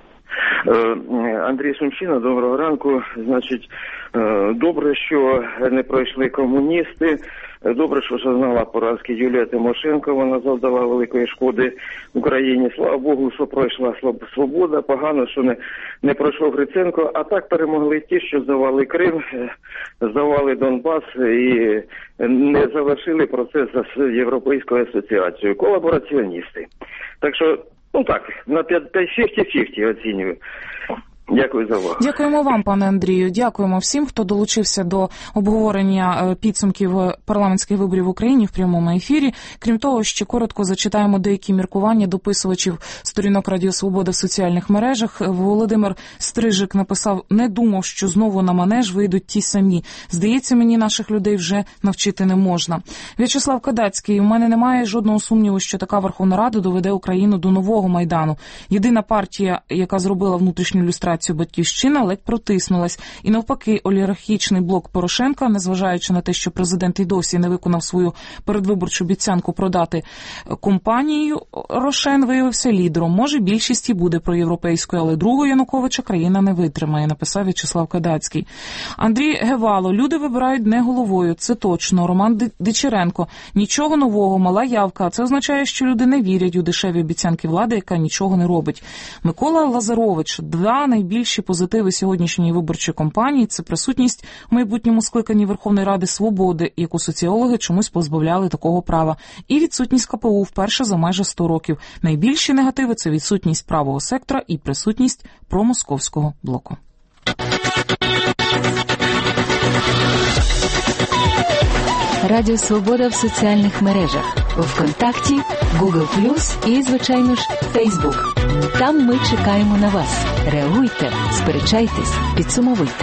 Андрій Сумщина, доброго ранку. Значить, добре, що не пройшли комуністи. Добре, що зазнала поразки Юлія Тимошенко. Вона завдала великої шкоди Україні. Слава Богу, що пройшла Свобода. Погано, що не пройшов Гриценко. А так перемогли ті, що здавали Крим, здавали Донбас і не завершили процес з Європейською асоціацією. Колабораціоністи. Так що Ну так, на 50-50 оцінюю. Дякую за увагу. Дякуємо вам, пане Андрію. Дякуємо всім, хто долучився до обговорення підсумків парламентських виборів в Україні в прямому ефірі. Крім того, ще коротко зачитаємо деякі міркування дописувачів сторінок Радіо Свобода в соціальних мережах. Володимир Стрижик написав: "Не думав, що знову на манеж вийдуть ті самі. Здається, мені наших людей вже навчити не можна". В'ячеслав Кадацький: "У мене немає жодного сумніву, що така Верховна Рада доведе Україну до нового Майдану. Єдина партія, яка зробила внутрішню люстрацію, Батьківщина, ледь протиснулась. І навпаки, олігархічний блок Порошенка, незважаючи на те, що президент і досі не виконав свою передвиборчу обіцянку продати компанію, Рошен виявився лідером. Може, більшість і буде проєвропейською, але другого Януковича країна не витримає", написав В'ячеслав Кадацький. Андрій Гевало: "Люди вибирають не головою, це точно". Роман Дичеренко: "Нічого нового, мала явка. Це означає, що люди не вірять у дешеві обіцянки влади, яка нічого не робить". Микола Лазарович: "Два найбільші позитиви сьогоднішньої виборчої кампанії – це присутність в майбутньому скликанні Верховної Ради Свободи, яку соціологи чомусь позбавляли такого права, і відсутність КПУ вперше за майже 100 років. Найбільші негативи – це відсутність правого сектора і присутність промосковського блоку". Радіо Свобода в соціальних мережах: ВКонтакті, Google+, і, звичайно ж, Фейсбук. Там ми чекаємо на вас. Реагуйте, сперечайтесь, підсумовуйте.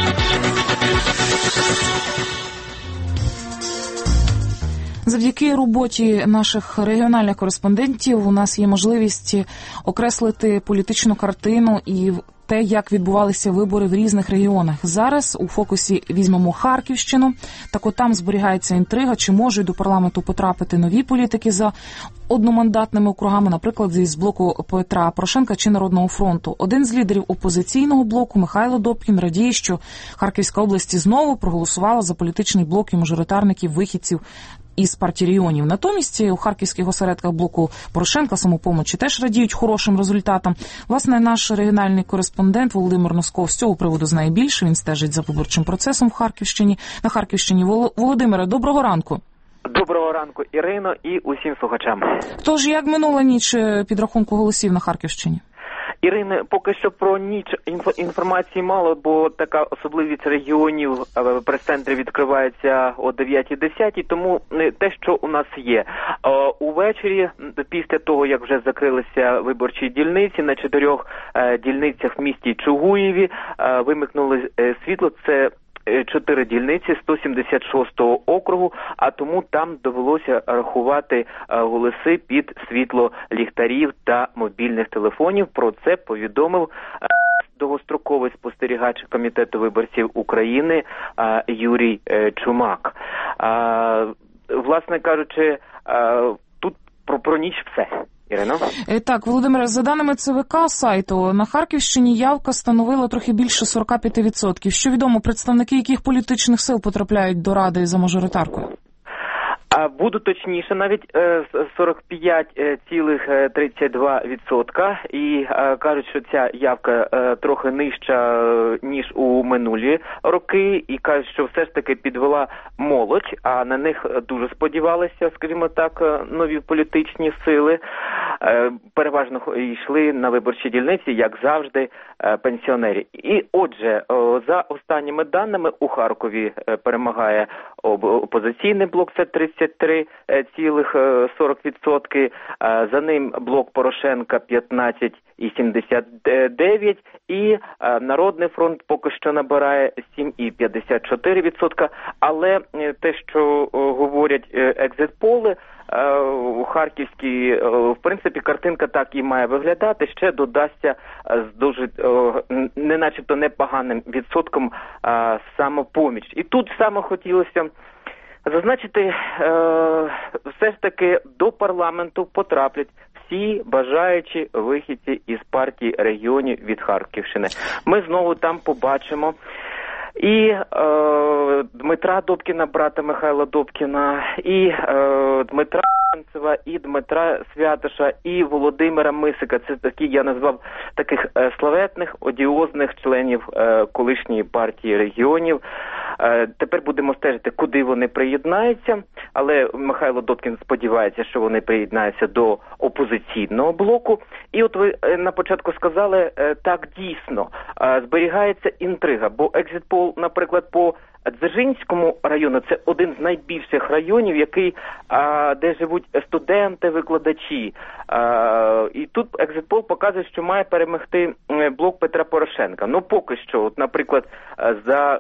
Завдяки роботі наших регіональних кореспондентів у нас є можливість окреслити політичну картину і те, як відбувалися вибори в різних регіонах. Зараз у фокусі візьмемо Харківщину. Так от там зберігається інтрига, чи можуть до парламенту потрапити нові політики за одномандатними округами, наприклад, з блоку Петра Порошенка чи Народного фронту. Один з лідерів опозиційного блоку, Михайло Добкін, радіє, що Харківська область знову проголосувала за політичний блок і мажоритарників-вихідців із партії регіонів. Натомість у харківських осередках блоку Порошенка, Самопомочі теж радіють хорошим результатам. Власне, наш регіональний кореспондент Володимир Носков з цього приводу знає більше. Він стежить за виборчим процесом на Харківщині. Володимире, доброго ранку. Доброго ранку, Ірино, і усім слухачам. Тож, як минула ніч підрахунку голосів на Харківщині? Ірине, поки що про ніч інформації мало, бо така особливість регіонів в прес-центрі відкривається о 9:10, тому те, що у нас є. Увечері, після того, як вже закрилися виборчі дільниці, на 4 дільницях в місті Чугуєві вимикнули світло. Це 4 дільниці 176-го округу, а тому там довелося рахувати голоси під світло ліхтарів та мобільних телефонів. Про це повідомив довгостроковий спостерігач Комітету виборців України Юрій Чумак. Власне кажучи, тут про ніч все. Ірино? Так, Володимире, за даними ЦВК сайту, на Харківщині явка становила трохи більше 45%. Що відомо, представники яких політичних сил потрапляють до Ради за мажоритаркою? Буду точніше, навіть 45,32%, і кажуть, що ця явка трохи нижча, ніж у минулі роки, і кажуть, що все ж таки підвела молодь, а на них дуже сподівалися, скажімо так, нові політичні сили. Переважно йшли на виборчі дільниці, як завжди, пенсіонери. І отже, за останніми даними, у Харкові перемагає опозиційний блок, це 33,40%, за ним блок Порошенка 15,79%, і Народний фронт поки що набирає 7,54%, але те, що говорять екзит-поли, у Харківській, в принципі, картинка так і має виглядати, ще додасться з дуже, не начебто непоганим відсотком Самопоміч. І тут саме хотілося зазначити, все ж таки до парламенту потраплять всі бажаючі вихідці із партії регіонів від Харківщини. Ми знову там побачимо і Дмитра Добкіна, брата Михайла Добкіна, і Дмитра Янцева, і Дмитра Святоша, і Володимира Мисика. Це такі, я назвав, таких славетних, одіозних членів колишньої партії регіонів. Тепер будемо стежити, куди вони приєднаються, але Михайло Добкін сподівається, що вони приєднаються до опозиційного блоку. І от ви на початку сказали, так дійсно, зберігається інтрига, бо екзит-пол, наприклад, по Дзержинському району, це один з найбільших районів, де живуть студенти, викладачі. І тут екзит-пол показує, що має перемогти блок Петра Порошенка. Ну, поки що, от, наприклад, за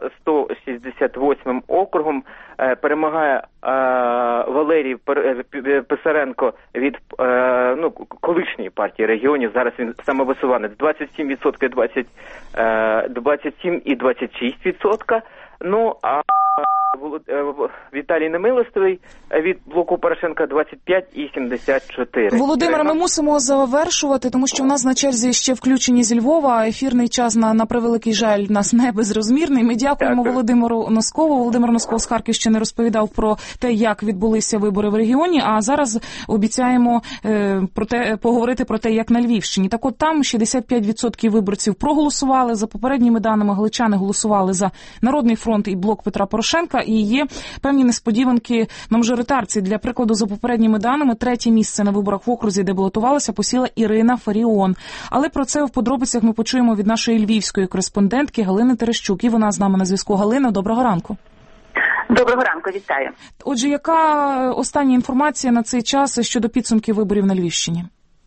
168 округом перемагає Валерій Писаренко від колишньої партії регіонів. Зараз він самовисуванець. 27% 27 і 26%. Ну, а Віталій Немилостивий від блоку Порошенка 25 і 74. Володимире, ми мусимо завершувати, тому що в нас на черзі ще включені зі Львова. Ефірний час, на превеликий жаль, в нас не безрозмірний. Ми дякуємо Володимиру Носкову. Володимир Носков з Харківщини розповідав про те, як відбулися вибори в регіоні, а зараз обіцяємо поговорити про те, як на Львівщині. Так от там 65% виборців проголосували. За попередніми даними, галичани голосували за Народний фронт і блок Петра Порошенка. І є певні несподіванки на мажоритарці. Для прикладу, за попередніми даними, 3-є місце на виборах в окрузі, де балотувалася, посіла Ірина Фаріон. Але про це в подробицях ми почуємо від нашої львівської кореспондентки Галини Терещук. І вона з нами на зв'язку. Галина, доброго ранку. Доброго ранку, вітаю. Отже, яка остання інформація на цей час щодо підсумків виборів на Львівщині?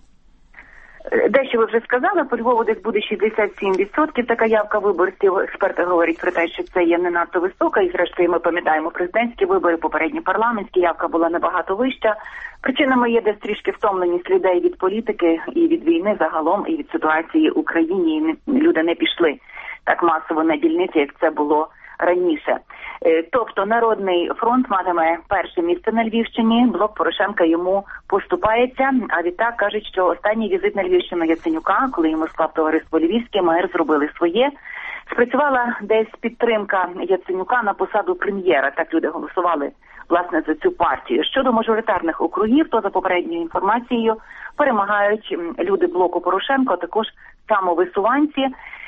Дещо ви вже сказали, по Львову десь буде 67% така явка виборців. Експерти говорять про те, що це є не надто висока, і зрештою ми пам'ятаємо президентські вибори, попередні парламентські, явка була набагато вища. Причинами є десь трішки втомленість людей від політики і від війни загалом, і від ситуації в Україні. Люди не пішли так масово на дільниці, як це було раніше. Тобто Народний фронт матиме перше місце на Львівщині, блок Порошенка йому поступається, а відтак кажуть, що останній візит на Львівщину Яценюка, коли йому склав товариство Львівське, МР зробили своє. Спрацювала десь підтримка Яценюка на посаду прем'єра, так люди голосували, власне, за цю партію. Щодо мажоритарних округів, то за попередньою інформацією перемагають люди блоку Порошенка, а також самовисуванці.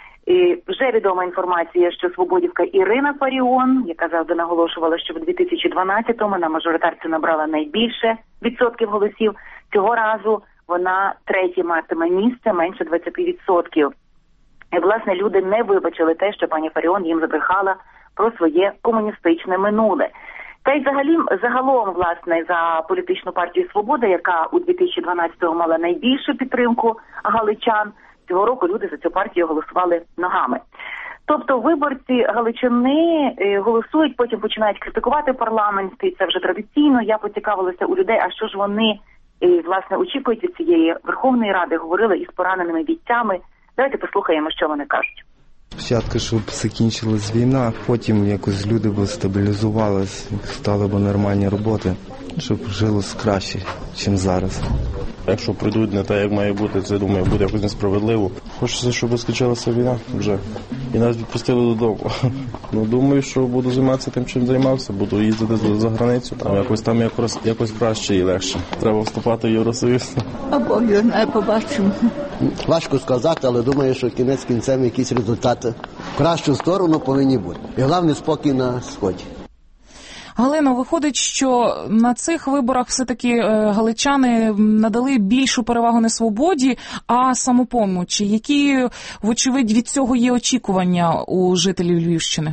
І вже відома інформація, що свободівка Ірина Фаріон, яка завжди наголошувала, що в 2012-му на мажоритарці набрала найбільше відсотків голосів, цього разу вона третє матиме місце, менше 20%. І, власне, люди не вибачили те, що пані Фаріон їм забрехала про своє комуністичне минуле. Та й загалом, власне, за політичну партію «Свобода», яка у 2012-му мала найбільшу підтримку галичан, цього року люди за цю партію голосували ногами. Тобто виборці Галичини голосують, потім починають критикувати парламент, і це вже традиційно. Я поцікавилася у людей, а що ж вони, власне, очікують від цієї Верховної Ради, говорили із пораненими бійцями. Давайте послухаємо, що вони кажуть. Спочатку, щоб закінчилась війна, потім якось люди б стабілізувалися, стали б нормальні роботи, щоб жилось краще, ніж зараз. Якщо прийдуть не так, як має бути, це, думаю, буде якось несправедливо. Хочеться, щоб скінчилася війна вже. І нас відпустили додому. Ну, думаю, що буду займатися тим, чим займався. Буду їздити за границю. Там якось краще і легше. Треба вступати в Євросоюз. А Бог його знає, побачимо. Важко сказати, але думаю, що кінець кінцем якісь результати в кращу сторону повинні бути. І головне, спокій на сході. Галино, виходить, що на цих виборах все-таки галичани надали більшу перевагу не «Свободі», а «Самопомочі». Які, вочевидь, від цього є очікування у жителів Львівщини?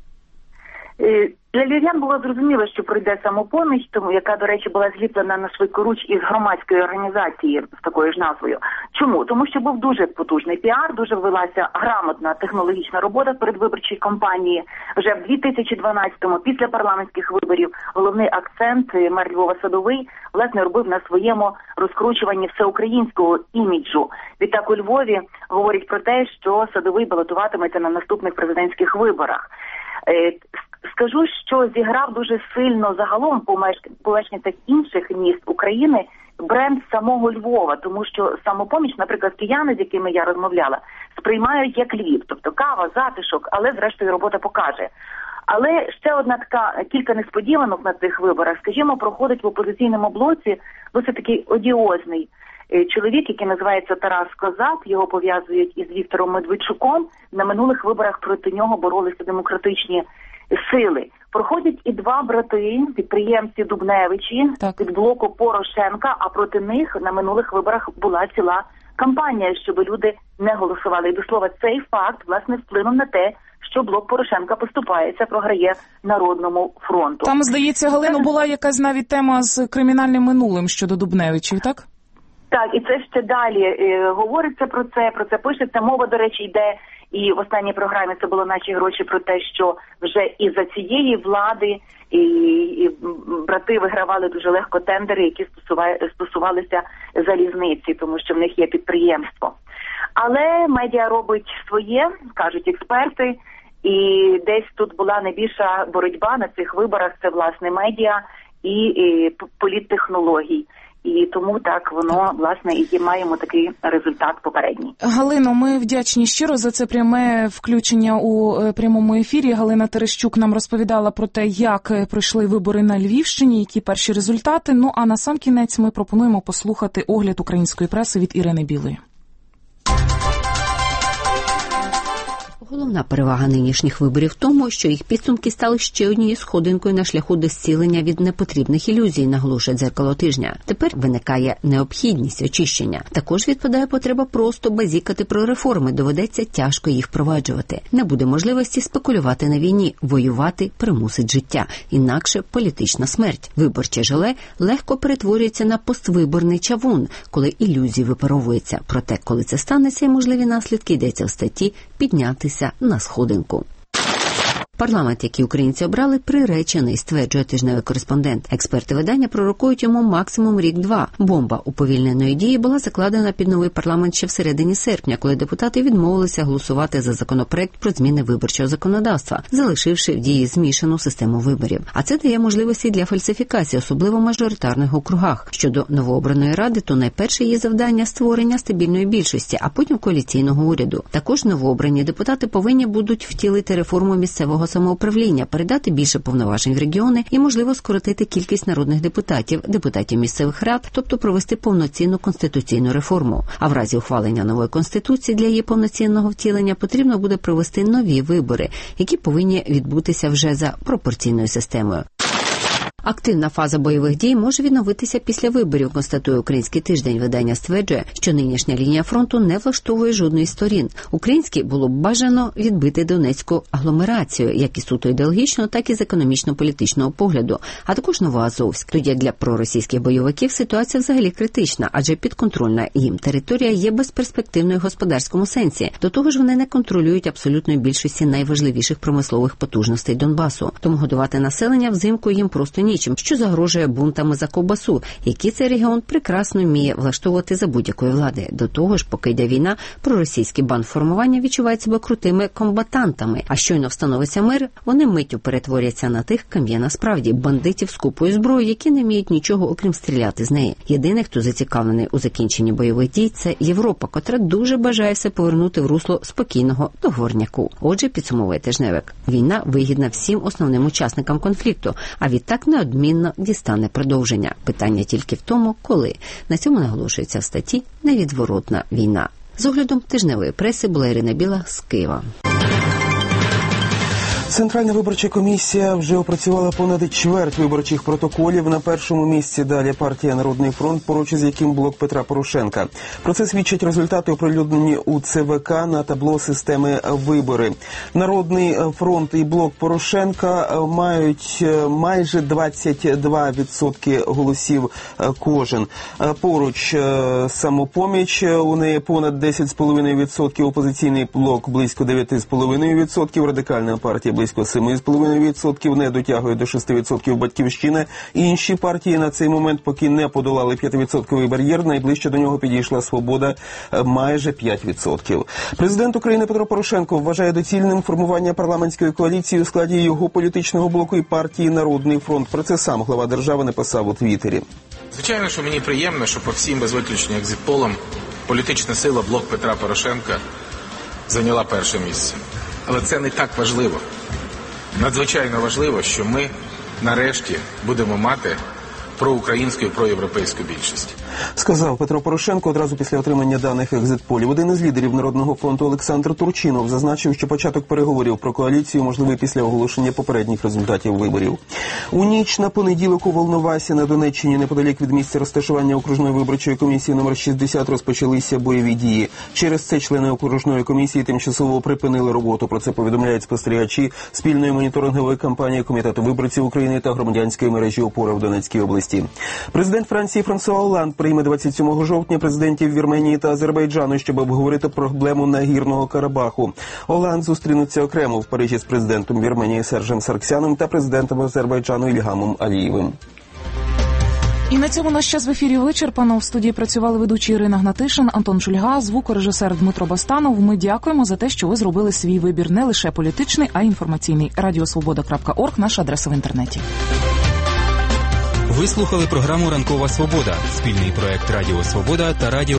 Для львів'ян було зрозуміло, що прийде «Самопоміч», тому яка, до речі, була зліплена на швидкоруч із громадської організації з такою ж назвою. Чому? Тому що був дуже потужний піар, дуже велася грамотна технологічна робота передвиборчої кампанії. Вже в 2012-му, після парламентських виборів, головний акцент мер Львова Садовий, власне, робив на своєму розкручуванні всеукраїнського іміджу. Відтак у Львові говорять про те, що Садовий балотуватиметься на наступних президентських виборах. Скажу, що зіграв дуже сильно загалом по мешканцях інших міст України бренд самого Львова, тому що «Самопоміч», наприклад, кияни, з якими я розмовляла, сприймають як Львів, тобто кава, затишок, але зрештою робота покаже. Але ще одна така, кілька несподіванок на цих виборах, скажімо, проходить в опозиційному блоці досить такий одіозний чоловік, який називається Тарас Козак, його пов'язують із Віктором Медведчуком. На минулих виборах проти нього боролися демократичні сили. Проходять і два брати, підприємці Дубневичі від блоку Порошенка, а проти них на минулих виборах була ціла кампанія, щоб люди не голосували. І до слова, цей факт, власне, вплинув на те, що блок Порошенка поступається, програє Народному фронту. Там, здається, Галино, була якась навіть тема з кримінальним минулим щодо Дубневичів, так? Так, і це ще далі говориться про це пишеться. Мова, до речі, йде, і в останній програмі це було «Наші гроші» про те, що вже і за цієї влади і брати вигравали дуже легко тендери, які стосувалися залізниці, тому що в них є підприємство. Але медіа робить своє, кажуть експерти, і десь тут була найбільша боротьба на цих виборах, це, власне, медіа і політтехнологій. І тому так воно, власне, і маємо такий результат попередній. Галино, ми вдячні щиро за це пряме включення у прямому ефірі. Галина Терещук нам розповідала про те, як пройшли вибори на Львівщині, які перші результати. Ну, а на сам кінець ми пропонуємо послухати огляд української преси від Ірини Білої. Головна перевага нинішніх виборів в тому, що їх підсумки стали ще однією сходинкою на шляху до зцілення від непотрібних ілюзій, наголошує «Дзеркало тижня». Тепер виникає необхідність очищення. Також відпадає потреба просто базікати про реформи, доведеться тяжко їх впроваджувати. Не буде можливості спекулювати на війні, воювати примусить життя, інакше політична смерть. Виборче желе легко перетворюється на поствиборний чавун, коли ілюзії випаровуються. Проте, коли це станеться і можливі наслідки, йдеться в статті «Піднятися на сходинку». Парламент, який українці обрали, приречений, стверджує тижневий кореспондент. Експерти видання пророкують йому максимум рік-два. Бомба уповільненої дії була закладена під новий парламент ще всередині серпня, коли депутати відмовилися голосувати за законопроект про зміни виборчого законодавства, залишивши в дії змішану систему виборів. А це дає можливості для фальсифікації, особливо в мажоритарних округах. Щодо новообраної ради, то найперше її завдання – створення стабільної більшості, а потім коаліційного уряду. Також новообрані депутати повинні будуть втілити реформу місцевого самоуправління, передати більше повноважень в регіони і, можливо, скоротити кількість народних депутатів місцевих рад, тобто провести повноцінну конституційну реформу. А в разі ухвалення нової конституції для її повноцінного втілення потрібно буде провести нові вибори, які повинні відбутися вже за пропорційною системою. Активна фаза бойових дій може відновитися після виборів, констатує «Український тиждень». Видання стверджує, що нинішня лінія фронту не влаштовує жодної з сторін. Українській було б бажано відбити Донецьку агломерацію, як і суто ідеологічно, так і з економічно-політичного погляду, а також Новоазовськ. Тоді для проросійських бойовиків ситуація взагалі критична, адже підконтрольна їм територія є безперспективною в господарському сенсі. До того ж, вони не контролюють абсолютної більшості найважливіших промислових потужностей Донбасу. Тому годувати населення взимку їм просто нічим, що загрожує бунтами за ковбасу, які цей регіон прекрасно вміє влаштовувати за будь-якої влади. До того ж, поки йде війна, проросійські бандформування відчувають себе крутими комбатантами, а щойно встановиться мир, вони миттю перетворяться на тих, ким є насправді – бандитів з купою зброї, які не вміють нічого, окрім стріляти з неї. Єдиний, хто зацікавлений у закінченні бойових дій – це Європа, котра дуже бажає все повернути в русло спокійного договорняку. Отже, підсумовує тижневик, війна вигідна всім основним учасникам конфлікту, а відтак неодмінно дістане продовження. Питання тільки в тому, коли. На цьому наголошується в статті «Невідворотна війна». З оглядом тижневої преси була Ірина Біла з Києва. Центральна виборча комісія вже опрацювала понад чверть виборчих протоколів. На першому місці далі партія «Народний фронт», поруч із яким блок Петра Порошенка. Про це свідчать результати, оприлюднені у ЦВК на табло системи «Вибори». «Народний фронт» і блок Порошенка мають майже 22% голосів кожен. Поруч «Самопоміч», у неї понад 10,5%, опозиційний блок близько 9,5%, радикальна партія близько 7,5%, не дотягує до 6% «Батьківщина». Інші партії на цей момент поки не подолали 5% бар'єр, найближче до нього підійшла «Свобода» майже 5%. Президент України Петро Порошенко вважає доцільним формування парламентської коаліції у складі його політичного блоку і партії «Народний фронт». Про це сам глава держави написав у Твіттері. Звичайно, що мені приємно, що по всім без виключення екзитполам політична сила блок Петра Порошенка зайняла перше місце. Але це не так важливо. Надзвичайно важливо, що ми нарешті будемо мати проукраїнську і проєвропейську більшість. сказав Петро Порошенко одразу після отримання даних екзит-полів. Один із лідерів Народного фронту Олександр Турчинов зазначив, що початок переговорів про коаліцію можливий після оголошення попередніх результатів виборів. У ніч на понеділок у Волновасі на Донеччині, неподалік від місця розташування окружної виборчої комісії номер 60, розпочалися бойові дії. Через це члени окружної комісії тимчасово припинили роботу. Про це повідомляють спостерігачі спільної моніторингової кампанії Комітету виборців України та громадянської мережі «Опора» в Донецькій області. Президент Франції Франсуа Олланд прийме 27 жовтня президентів Вірменії та Азербайджану, щоб обговорити проблему Нагірного Карабаху. Олланд зустрінуться окремо в Парижі з президентом Вірменії Сержем Сарксяном та президентом Азербайджану Ільгамом Алієвим. І на цьому наш час в ефірі вичерпано. В студії працювали ведучі Ірина Гнатишин, Антон Шульга, звукорежисер Дмитро Бастанов. Ми дякуємо за те, що ви зробили свій вибір не лише політичний, а й інформаційний. Радіосвобода.орг – наша адреса в інтернеті. Ви слухали програму «Ранкова свобода» – спільний проект Радіо Свобода та Радіо